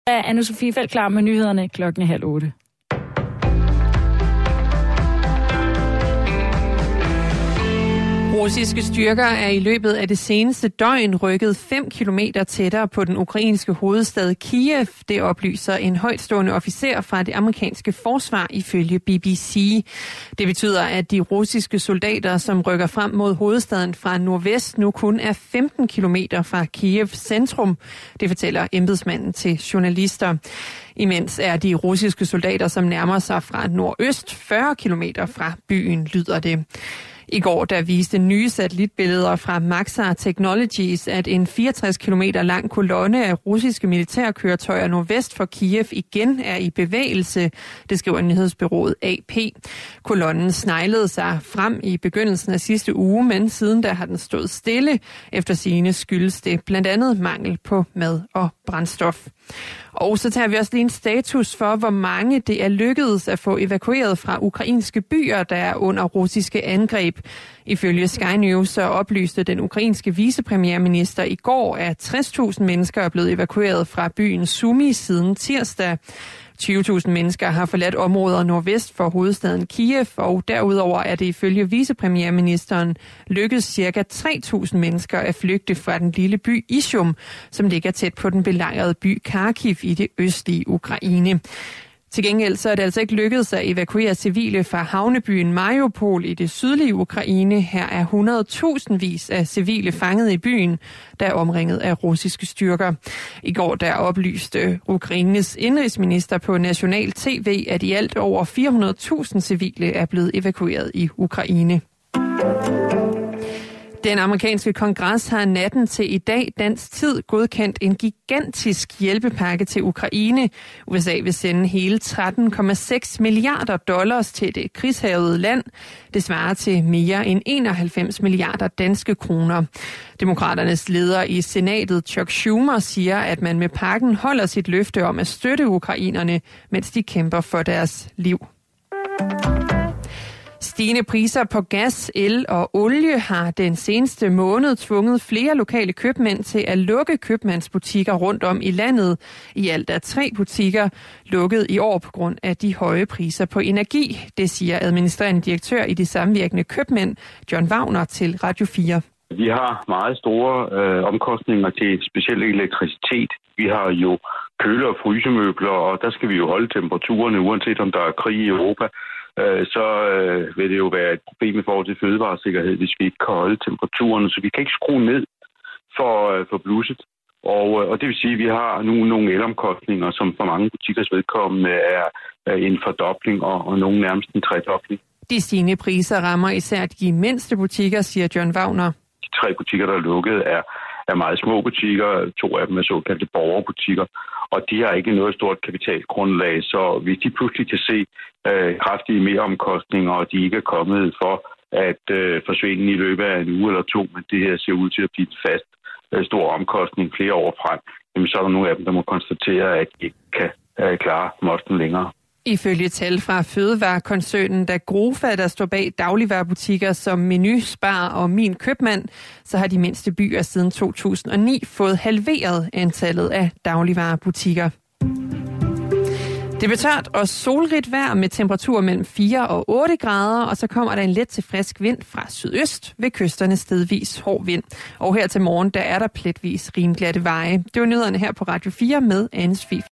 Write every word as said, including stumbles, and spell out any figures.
er Anne-Sophie Felt klar med nyhederne klokken halv otte. Russiske styrker er i løbet af det seneste døgn rykket fem kilometer tættere på den ukrainske hovedstad Kiev. Det oplyser en højtstående officer fra det amerikanske forsvar ifølge B B C. Det betyder, at de russiske soldater, som rykker frem mod hovedstaden fra nordvest, nu kun er femten kilometer fra Kievs centrum. Det fortæller embedsmanden til journalister. Imens er de russiske soldater, som nærmer sig fra nordøst, fyrre kilometer fra byen, lyder det. I går der viste nye satellitbilleder fra Maxar Technologies, at en fireogtres kilometer lang kolonne af russiske militærkøretøjer nordvest for Kiev igen er i bevægelse, det skriver nyhedsbureauet A P. Kolonnen sneglede sig frem i begyndelsen af sidste uge, men siden da har den stået stille. Efter sigende skyldes det blandt andet mangel på mad og brændstof. Og så tager vi også lige en status for, hvor mange det er lykkedes at få evakueret fra ukrainske byer, der er under russiske angreb. Ifølge Sky News så oplyste den ukrainske vicepremierminister i går, at tres tusind mennesker er blevet evakueret fra byen Sumy siden tirsdag. tyve tusind mennesker har forladt områder nordvest for hovedstaden Kiev, og derudover er det ifølge vicepremierministeren lykkedes ca. tre tusind mennesker at flygte fra den lille by Izjum, som ligger tæt på den belejrede by Kharkiv i det østlige Ukraine. Til gengæld så er det altså ikke lykkedes at evakuere civile fra havnebyen Mariupol i det sydlige Ukraine. Her er hundredtusindvis af civile fanget i byen, der er omringet af russiske styrker. I går der oplyste Ukraines indrigsminister på national tv, at i alt over fire hundrede tusind civile er blevet evakueret i Ukraine. Den amerikanske kongres har natten til i dag dansk tid godkendt en gigantisk hjælpepakke til Ukraine. U S A vil sende hele tretten komma seks milliarder dollars til det krigshærgede land. Det svarer til mere end enoghalvfems milliarder danske kroner. Demokraternes leder i senatet, Chuck Schumer, siger, at man med pakken holder sit løfte om at støtte ukrainerne, mens de kæmper for deres liv. Stigende priser på gas, el og olie har den seneste måned tvunget flere lokale købmænd til at lukke købmandsbutikker rundt om i landet. I alt er tre butikker lukket i år på grund af de høje priser på energi. Det siger administrerende direktør i de samvirkende købmænd, John Wagner, til Radio fire. Vi har meget store øh, omkostninger til specielt elektricitet. Vi har jo køle- og frysemøbler, og der skal vi jo holde temperaturerne, uanset om der er krig i Europa. Så øh, vil det jo være et problem i forhold til fødevaresikkerhed, hvis vi ikke kan holde temperaturerne. Så vi kan ikke skrue ned for, øh, for blusset. Og, øh, og det vil sige, at vi har nu nogle elomkostninger, som for mange butikkers vedkommende er, er en fordobling og, og nogle nærmest en tredobling. De stigende priser rammer især de mindste butikker, siger John Wagner. De tre butikker, der er lukket, er, er meget små butikker. To af dem er såkaldte borgerbutikker. Og de har ikke noget stort kapitalgrundlag, så hvis de pludselig kan se øh, kraftige mereomkostninger, og de ikke er kommet for at øh, forsvinde i løbet af en uge eller to, men det her ser ud til at blive en fast øh, stor omkostning flere år frem, jamen, så er der nogle af dem, der må konstatere, at de ikke kan øh, klare mosten længere. Ifølge tal fra fødevarekoncernen Dagrofa, der står bag dagligvarebutikker som Meny, Spar og Min Købmand, så har de mindste byer siden to tusind og ni fået halveret antallet af dagligvarebutikker. Det bliver tørt og solrigt vejr med temperaturer mellem fire og otte grader, og så kommer der en let til frisk vind fra sydøst ved kysterne stedvis hård vind. Og her til morgen, der er der pletvis rimglatte veje. Det var nyhederne her på Radio fire med Anne-Sophie